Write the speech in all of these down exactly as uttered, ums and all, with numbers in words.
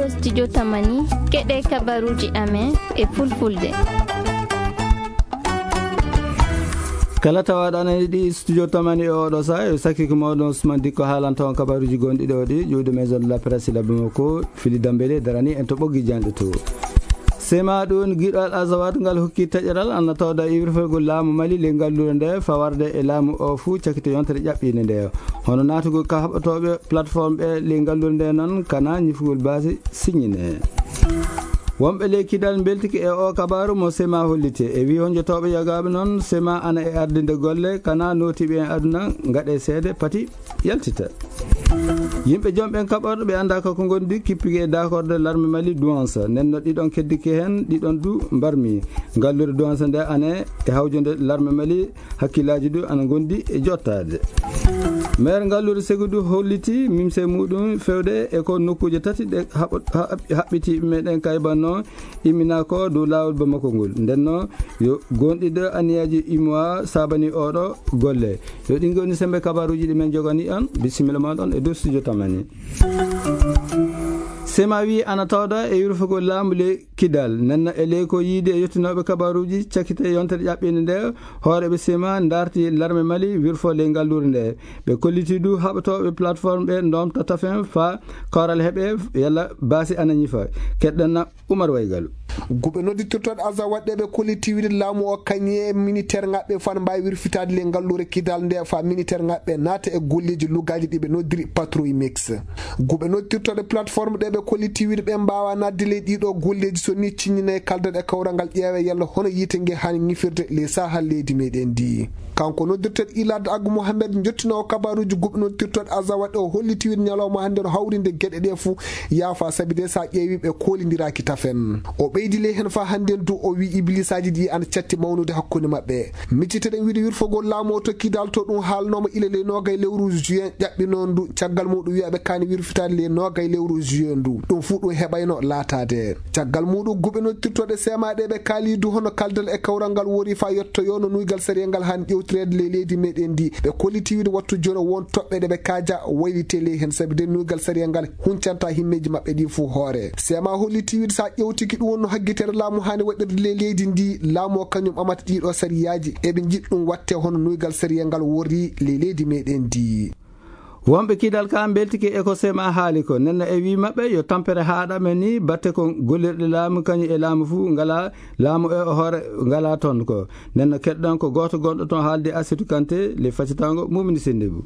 ɗo studio Tamani keɗe kabaruji amen e fulfulde. kala tawaɗana yiɗi studio Tamani o oɗo sa e sakki ko mawɗon Ousmane Dikko haalanta on kabaruji gonɗi ɗo ɗi ƴewde maison de la presse Bamako Fili Dambélé darani en to ɓoggi janɗe to sema ɗum giɗal azawat ngal hokki taƴeral anna tawda iwrifogol laamu Mali le gallude nde fawarde e laamu o fuu cakkito yontere ƴaɓɓinde nde hono natugol ka haɓatoɓe plateforme ɓe le gallude nde noon kana ñifugol base signine wonɓe lekkidal beltiki e o kabaru mo sema hollite e wi honjotoɓe yagaɓe noon sema ana e ardinde golle kana notiɓe en aduna gaɗe seede pati yaltita yimɓe jomɓen kaɓorɗo ɓe anda kako gondi kippigi e dakorde l'arme Mali douance nenno ɗiɗon keddiki hen ɗiɗon du mbarmi gallude douance nde ane e hawjude l'arme Mali hakkillaji du ana gondi e jottade maire gallude Ségoudou holliti mimse muɗum fewde e ko nokkuje tati ɗe haɓɓiti meɗen kaybanno immina ko dow lawol Bamako ngol ndenno yo gonɗiɗo aniyaji imoa sabani oɗo golle yo ɗin goni sembe kabaruji ɗimen jogani on bisimilla maɗon e dow studio Tamani. sema wi ana tawda e yurfugol laamu le kidal nenno e ley ko yiide e yettinoɓe kabaruji cakkite yontere ƴaɓɓinde nde hooreɓe sema darti l'arme Mali wirfo le gallure nde ɓe kolliti du haɓatoɓe plateforme ɓe domta tafen fa kawral heeɓe yalla baasi ana ñifa keɗɗenna Oumar Waygal guɓe nodditortoɗe asa waɗɗeɓe collectivité laamu o kañe militaire ŋaɓɓe fan mbawi wirfitade le gallure kidal nde fa militaire ŋaɓɓe naata e golleji luggaji ɗiɓe noddiri patrouille mix guɓe nodditortoɗe plateforme ɗeɓe collectivité ɓe mbawa nadde ley ɗiɗo golleji so ni ciññine kaldaɗe e kawral ngal ƴeewe yalla hono yite ngue hani ñifirde les sahal leydi meɗen ndi kanko noddirtoɗe Ilade Agou Mohamed jottinowo kabaruji guɓe noddirtoɗe asa waɗɗe o hollitiwide ñalawma hande no hawrinde gueɗe ɗe fou yaafa saabi de sa ƴeewi ɓe koolidiraki tafen o ɓeydi ley hen fa hande du o wi iblisaji ɗi ana catti mawnude hakkude mabɓe micciteɗen wiide wirfogol laamu o tokkidal to ɗum haalnoma ila le nogay lewru juin ƴaɓɓi noon du caggal muɗum wiyaɓe kani wirfitade le nogay lewru juin du ɗum fu ɗum heɓayno laatade caggal muɗum guɓe noddirtoɗe semaɗe ɓe kaali du hono kaldal e kawral ngal wori fa yettoyo no nuygal sariya ngal han ƴewtirede le leydi meɗen ndi ɓe kollitiwide wattu jono won toɓɓe ɗe ɓe kaaja waylite ley hen saabi de nuygal sariya ngal huncanta himmeji mabɓe ɗi fuu hoore sema hollitiwide sa ƴewtiki ɗum wonno hagguitere laamu hani waɗirde le leydi ndi laamu o kañum amata ɗiɗo sariyaji eɓe jiɗɗum watte hono nuygal sariya ngal wori le leydi meɗen ndi wonɓe kidal ka beltiki e ko sema haali ko nenno e wi mabɓe yo tampere haaɗamen ni batte ko gollirɗe laamu kañum e laamu fuu ngala laamu e hoore ngala toon ko nenno keɗɗon ko goto gonɗo toon haalde Assitou Kanté le faccitango mumini sendebou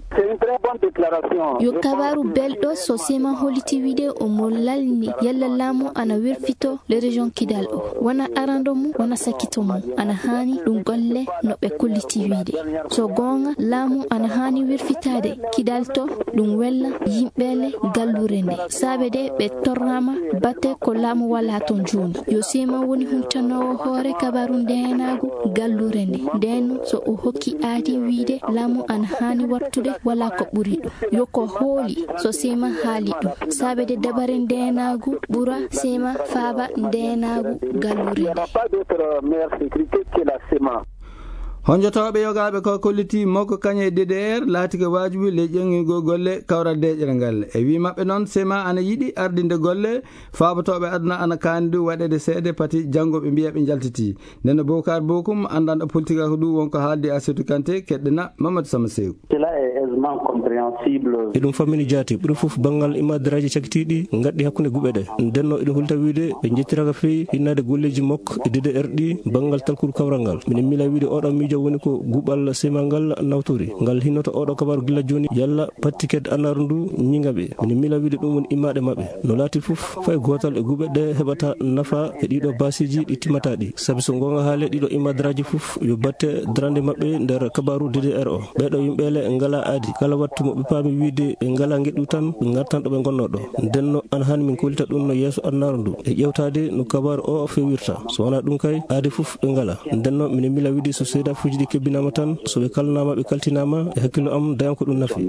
yo kabaru belɗo so sema holliti wiide omo lalni yalla laamu ana werfito le région kidal o wona arando mum wona sakkito mum ana hani ɗum golle no ɓe kolliti wiide so gonga laamu ana hani werfitade kidal to ɗum wella yimɓele gallure nde saabe de ɓe torrama batte ko laamu wala toon joni yo sema woni huntanowo hoore kabaru ndenagu gallure nde nden so o hokki aadi wiide laamu ana hani wattude wala ko ɓuri ɗum yo ko hooli so sema haali ɗum saabe de dabare ndenagu ɓura sema faaba ndenagu gallure nde honjotoɓe yogaɓe ko kolliti makko kañe D D R laati ko wajibi le ƴeŋigo golle kawral deƴere ngal e wi mabɓe noon sema ana yiɗi ardinde golle faabotoɓe aduna ana kandi waɗede seede pati janggo ɓe mbiya ɓe jaltiti neno Bokar Bokum andanɗo politique ko ɗum wonko haaldi Assitou Kanté keɗɗina Mamadou Sama Sew eɗum fammini jaati ɓuri foof banggal imadiraji cakkitiɗi gadɗi hakkude guɓe ɗe ndenno eɗum hulta wiide ɓe jettiraka fewi hinnade golleji makko e D D R ɗi banggal talkude kawral ngal minen mila wiide oɗon miijo woni ko guɓal sema ngal nawtori ngal hinnoto oɗo kabaru gila joni yalla patti kedde annaru ndu ñigaɓe minen mila wiide ɗum woni immade mabɓe no laati foof fay gotal e guɓe ɗe heɓata nafa e ɗiɗo basiji ɗi timmata ɗi saabi so gonga haale ɗiɗo imadiraji foof yo batte darande mabɓe nder kabaru D D R o ɓeɗo yimɓele ngala aadi kala wattu moɓe paami wiide ɓe ngala gueɗɗu tan ɓe gartanɗo ɓe gonnoɗo ndenno an hani min kolita ɗum no yeeso annaru ndu e ƴewtade no kabaru o fewirta so wona ɗum kay aadi foof ɓe ngala ndenno minen mila wiide so seeda fuji ɗi kebbinama tan so ɓe kalnama ɓe kaltinama e hakkillo am dayan ko ɗum nafi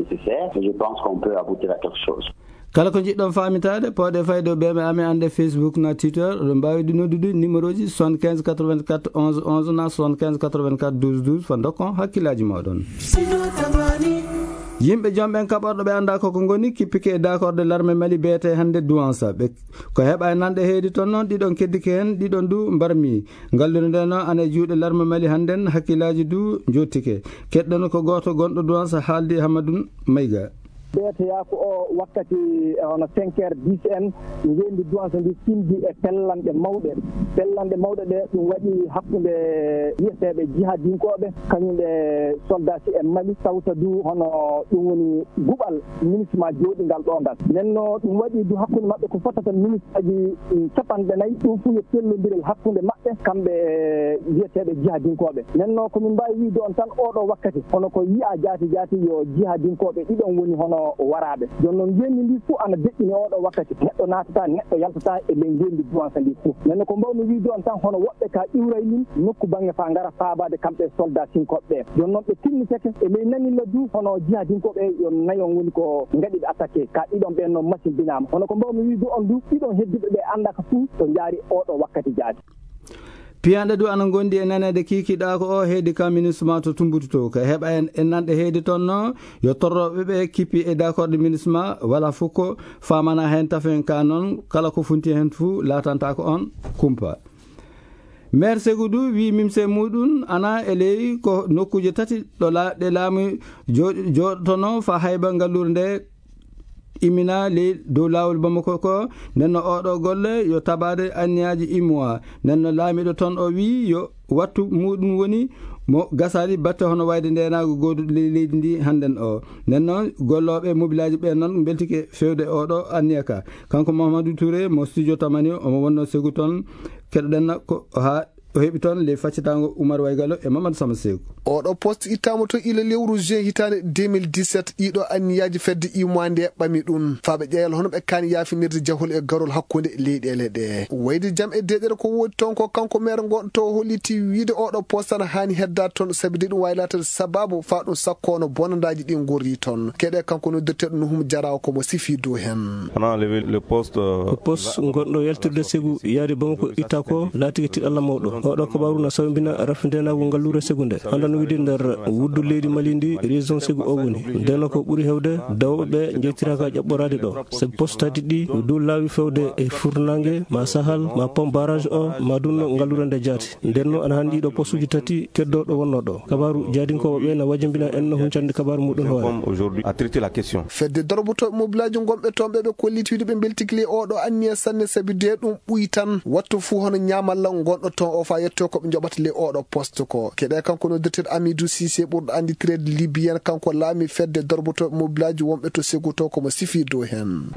kala ko jiɗɗon famitade pawɗe fayde o ɓeɓe amen ande Facebook na Twitter oɗon mbawi ɗi noddude numéro ji soixante-quinze quatre-vingt-quatre onze onze na soixante-quinze quatre-vingt-quatre douze douze fa dokkon hakkillaji moɗon. yimɓe jomɓen kaɓorɗo ɓe anda koko goni kippike e d'accord de l'armée Mali beete hande Douança ɓe ko heɓa nanɗe heedi toon noon ɗiɗon keddike hen ɗiɗon du mbarmi ngallude nde no ana juuɗe l'armée Mali hannden hakkillaji du jottike keɗɗon ko goto gonɗo Douança haaldi Hamadou Maïga. ɓeetoya ko o wakkati hono cinq heures dix en ngendi Douança ndi simdi e pellanɗe mawɗe pellanɗe mawɗe ɗe ɗum waɗi hakkude wiyeteɓe jihadinkoɓe kañumɓe soldat si e Mali tawta du hono ɗum woni guɓal ministre ma jooɗingal ɗo ngal nenno ɗum waɗi du hakkude maɓɓe ko fotata ministre aji capanɗe nayyi ɗum fu yo pellodiral hakkude maɓɓe kamɓe wiyeteɓe jihadinkoɓe nenno komin mbawi wiide on tan oɗo wakkati hono ko yiya jaati jaati yo jihadinkoɓe ɗiɗon woni hono waraɓe joni noon ngendi ndi fuu ana deƴƴini oɗo wakkati neɗɗo natata neɗɗo yaltata e ley ngendi Douança ndi fuu nenno ko mbawmi wiide on tan hono woɓɓe ka iwraynin nokku banggue fa gara faabade kamɓe soldat sinkoɓe ɓe joni noon ɓe timmiteke e ley nanilla du hono jihadinkoɓe yo nayon woni ko gaɗiɓe attaqué ka ɗiɗon ɓen noon machine binama hono ko mbawmi wiide on du ɗiɗon heddiɓe ɓe andaka fuu to jaari oɗo wakkati jaadi piyanɗe du ana gondi e nanede kikiɗa ko o heedi ka ministre ma to tumbutu to ko heɓa en en nanɗe heedi toon no yo torroɓe ɓe kippi e d' accord de ministre ma wala fof ko famana hen tafen ka noon kala ko funti hen fou latanta ko on kumpa maire Ségoudou wi mimse muɗum ana e ley ko nokkuje tati ɗo ɗe laamu joɗotono fa hayba ngallure nde imina ley dow lawol Bamako ko nenno oɗo golle yo tabade anniyaji immoa nenno laamiɗo toon o wi yo wattu muɗum woni mo gasali batte hono wayde ndenago goduɗo ley leydi ndi hannden o nenno golloɓe mobilaji ɓe noon beltike fewde oɗo anniya ka kanko Mamadou Touré mo studio tamani omo wonno Ségou toon keɗoɗen ko ha o heɓi toon le faccitago Oumar Waygalo e Mamadou Sama Sékou oɗo poste ittama to ila lewru juin hitande deux mille dix-sept ɗiɗo anniyaji fedde imois nde ɓami ɗum faaɓe ƴeeyal hono ɓe kani yafinirde jahol e garol hakkude leyɗele ɗe wayde jaam e deɗere ko woodi toon ko kanko maire gonɗo to holliti wiide oɗo poste tan hani heddade toon sabi de ɗum waylatade sababu fa ɗum sakkono bonandaji ɗi gorri toon keɗe kanko noddirteɗo Nuhum Diaraw komo sifi dow hen le poste poste gonɗo yaltirde Ségou yaade Bamako itta ko laatigi tiɗalla mawɗo oɗo kabaru na sawbina rafdenago ngallure Ségou nde andan wiide nder wuddu leydi Mali ndi région Ségou o woni ndeno ko ɓuuri hewde dawɓe ɓe jettiraka ƴaɓɓorade ɗo sabi postadi ɗi dow laawi fewde e furnangue ma sahal ma pom barrage o ma dunno ngallure nde jaati ndenno ana hani ɗiɗo postuji tati keddoɗo wonno ɗo kabaru jaadinkoɓe ɓe na wajambina en no huncande kabaru muɗum hoore fedde dorbotoɓe mobilaji gonɓe toon ɓe ɓe kolliti wiide ɓe beltikile oɗo anniya sanne sabi de ɗum ɓuyi tan wattu fuu hono ñamalla gonɗo toon o fa yetto koɓe joɓata le oɗo poste ko keɗe kanko noddirteɗo Amidou Cissé ɓurɗo anditirede libyen kanko laami fedde dorbotoɓe mobilaji wonɓe to Ségou to komo sifi dow hen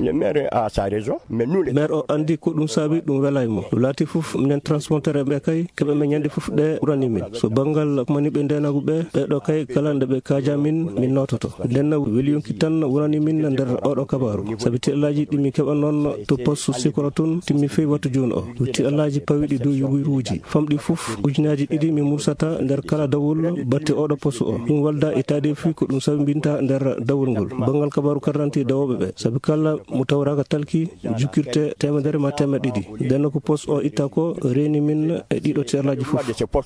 maire o andi ko ɗum saabi ɗum welay mo ɗum laati foof minen transporteur ɓe kay keɓe men ñande foof ɗe ɓurani min so banggal maniɓe ndenagu ɓe ɓeɗo kay kala nde ɓe kaaja min min nototo ndenno weeli yonki tan wonani min nder oɗo kabaru saabi tiɗallaji ɗimi keɓa noon to poste sikoro tun timmi fewi wattu joni o tiɗallaji pawiɗi dow yuguruji famɗi foof ujunaji ɗiɗi mi mursata nder kala dawol batte oɗo poste o ɗum walda itade fi ko ɗum sabi binta nder dawol ngol bangal kabaru karranti dawoɓe ɓe saabi kala mo tawraka talki jukkirte temedere ma temed ɗiɗi ndenno ko poste o itta ko reni min e ɗiɗo tiɗallaji foof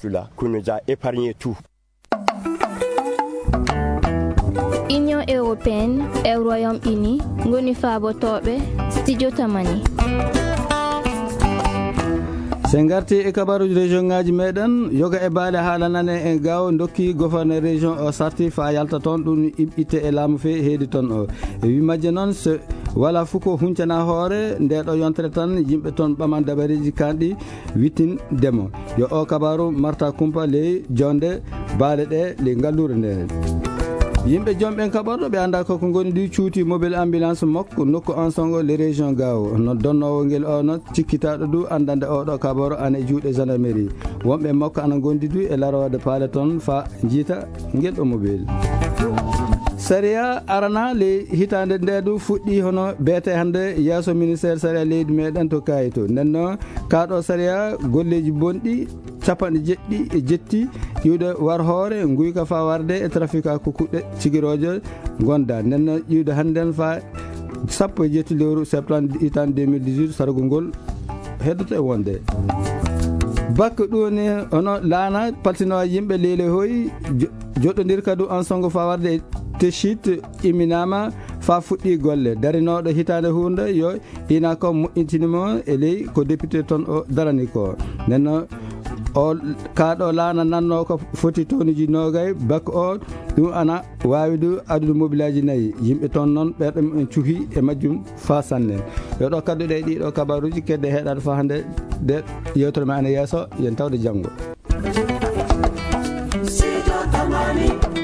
Union européenne e Royaume-Uni ngoni faabotoɓe studio tamani sen garti e kabaruji région ngaji meɗen yoga e baale haala nane e gaw dokki gouverneur région o sarti fa yalta toon ɗum itte e laamu fe heedi toon o e wi majje noon so wala fuu ko huncana hoore ndeɗo yontere tan yimɓe toon ɓaman dabariji kanɗi wittin demo yo o kabaru Marta Kumpa ley jonde baale ɗe le ngallure nde yimɓe jomɓen kaɓorɗo ɓe anda koko goni ɗi cuuti mobile ambulance makko nokku on songo le région gaw no donnowo guel ono cikkitaɗo du andande oɗo kabaro ana e juuɗe gendarmerie wonɓe makko ana gondi du e larode paale toon fa jiita guel ɗo mobile saria arana le hitande nde du fuɗɗi hono beete hande yeeso ministére saria leydi meɗen to kayito nenno kaɗo saria golleji bonɗi capanɗe jeɗɗi e jetti ƴiwde war hoore guyka fa warde e trafic a ko kuɗɗe cigirojo gonda nenno ƴiwde hannden fa sappo e jetti lewru septembre hitande deux mille dix-huit sargo ngol heddoto e wonde bakka ɗum hono laana paltinowa yimɓe leele hoyi joɗɗodir kadu en songo fa warde techit iminama fa fuɗɗi golle darinoɗo hitande hunde yo ina ko moƴƴintinimo e ley ko député toon o darani ko nenno o kaɗo laana nanno ko foti tonuji nogay bak o ɗum ana wawi du adude mobilaji nayyi yimɓe toon noon ɓerɗo en cuuhi e majjum fa sanne yo ɗo kadduɗe e ɗiɗo kabaruji kedde heɗade fa hande de yewtere ma ene yesso yen tawde janggo.